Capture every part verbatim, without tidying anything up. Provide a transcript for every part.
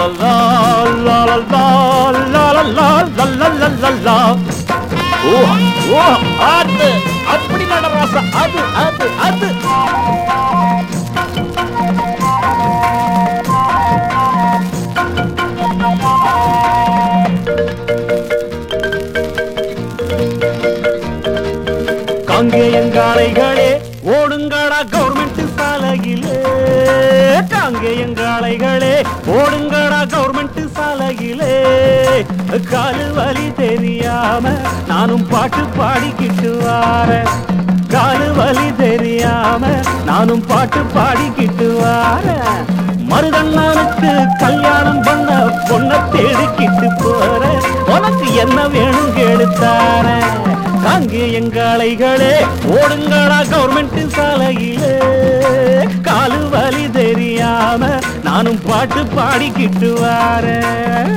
அப்படி நடராசா அது அது அது காங்கேயங்காளைகளே ஓடுங்கடா கவர்மெண்ட் சாலையிலே, காங்கேயங்காளைகளே ஓடுங்கடா கவர்மெண்ட் சாலையிலே, காலு வலி தெரியாம நானும் பாட்டு பாடிக்கிட்டு வாரேன், காலு வலி தெரியாம நானும் பாட்டு பாடிக்கிட்டு வாரேன், மருதண்ணனுக்கு கல்யாணம் பண்ண பொண்ண தேடிக்கிட்டு போற, உனக்கு என்ன வேணும் கேளுத்தாரேன். காங்கேயங்காளைகளே ஓடுங்கடா கவர்மெண்ட் சாலையிலே, காலு வலி தெரியாம நானும் பாட்டு பாடிக்கிட்டு வாரேன்.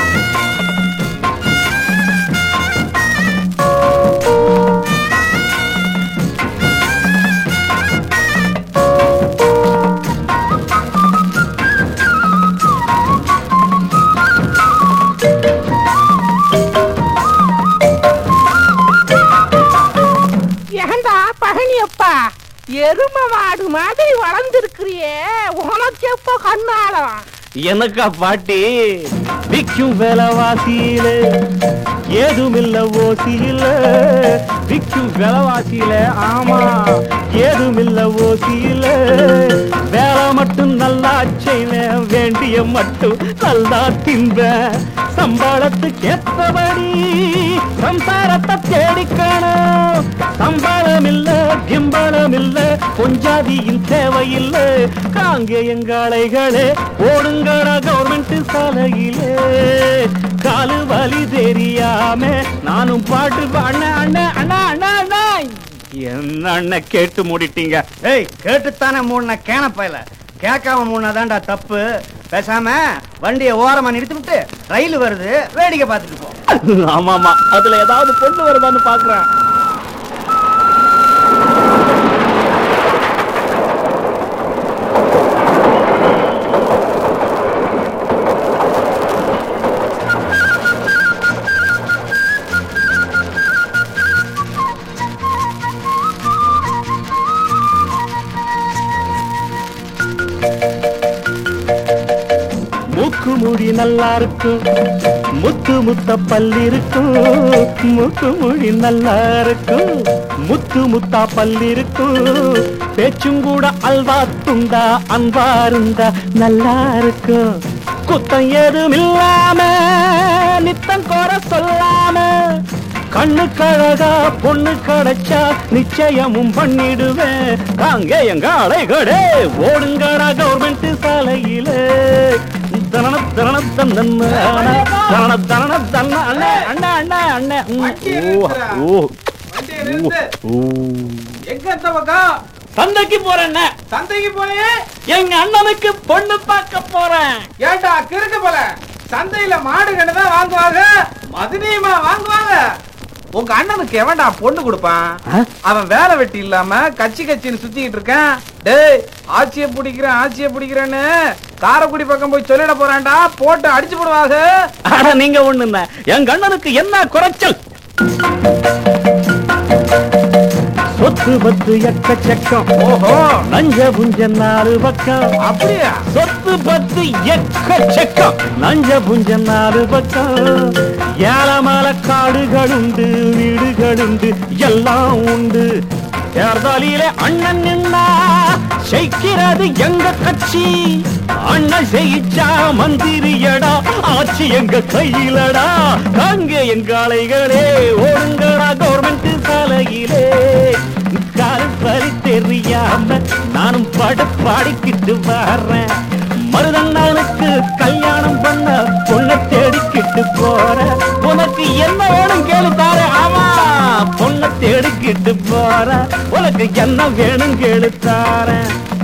பழனியப்பா, எரும மாடு மாதிரி வளர்ந்திருக்கிறியே, உனக்கு எப்ப கண்ணாலம்? எனக்கா பாட்டி? விக்கும் விலைவாசியில ஏதுமில்ல ஓசியில, விக்கும் விலைவாசியில ஆமா ஏதுமில்ல ஓசியில, வேலை மட்டும் நல்லா செய்வ, வேண்டிய மட்டும் நல்லா தின்ப, சம்பளத்துக்கு ஏற்றபடி சம்சாரத்தை தேடிக்கணும், சம்பளம் இல்ல கிம்பளம் இல்ல கொஞ்சாதியின் தேவையில்லை. காங்கேயங்காளைகளே ஓடுங்கடா கவர்மெண்ட் சாலையிலே, காலு வலி தெரியாம நானும் பாட்டு அண்ணா அண்ணா அண்ணா அண்ணா அண்ணா என்ன அண்ணன் கேட்டு மூடிட்டீங்க? ஏய், கேட்டுத்தானே மூணு கேனப்பையில, கேட்காம மூணாதான்டா தப்பு. பேசாம வண்டியை ஓரமா நிறுத்தி விட்டு ரயில் வருது வேடிக்கை பார்த்துட்டு போ. ஆமாமா, அதுல ஏதாவது பொண்ணு வருதான்னு பாக்குறேன். மூக்கு முடி நல்லா இருக்கும், முத்து முத்த பல்லு இருக்கும், மூக்கு முடி நல்லா இருக்கும், முத்து முத்தா பல்லு இருக்கும், பேச்சும் கூட அல்வா துண்டா அன்பா இருந்தா நல்லா இருக்கும், குத்தம் ஏதும் இல்லாம நித்தம் கோர சொல்லாம, கண்ணு கழகா பொண்ணு கிடைச்சா நிச்சயமும் பண்ணிடுவேன். காங்கேயங்காளைகளே ஓடுங்கடா கவர்மெண்ட் சாலையிலே, தரண தரண தந்தன்ன தரண தரண தன்ன அண்ணே அண்ணே அண்ணே அண்ணே ஓ ஓ ஓ எங்க அந்த பக்கம்? சந்தைக்கு போறேன். சந்தைக்கு போய் எங்க அண்ணனுக்கு பொண்ணு பார்க்க போறேன். ஏண்டா கிறுக்கு போல, சந்தையில மாடு கண்டுதான் வாங்குவாங்க, மதுனியமா வாங்குவாங்க. உங்க அண்ணனுக்கு எவன்டா பொண்ணு கொடுப்பான்? அவன் வேலை வெட்டி இல்லாம கச்சி கச்சின்னு சுத்திக்கிட்டு இருக்கான். டேய், ஆட்சியை பிடிக்கிறேன் ஆட்சியை பிடிக்கிறேன்னு காரைக்குடி பக்கம் போய் சொல்லிட போறான்டா, போட்டு அடிச்சு போடுவாங்க. ஆனா நீங்க ஒண்ணு, எங்க அண்ணனுக்கு என்ன குறைச்சல்? சொத்து பத்து எக்கச்சக்கம், ஓஹோ நஞ்ச புஞ்ச நாலு பக்கம். அப்படியா? சொத்து பத்து எக்கச்சக்கம், நஞ்ச புஞ்ச நாலு பக்கம், ஏலமல காடுகள் உண்டு, வீடுகள் உண்டு, எல்லாம் உண்டு. தேர்தலிலே அண்ணன் நின்னா ஜெயிக்கிறது எங்க கட்சி, அண்ணன் ஜெயிச்சா மந்திரியடா, ஆட்சி எங்க கையிலடா. காங்கேயங்காளைகளே ஓடுங்கடா கவர்மெண்ட் சாலையிலே, காலு வலி தெரியாம நானும் பாட பாடிக்கிட்டு வர்றேன், மருதண்ணனுக்கு கல்யாணம் பண்ண பொண்ணை தேடிக்கிட்டு போற, உனக்கு என்ன வேணும் கேளு தார. ஆமா, பொண்ணை தேடிக்கிட்டு போற, உனக்கு என்ன வேணும் கேளு தார.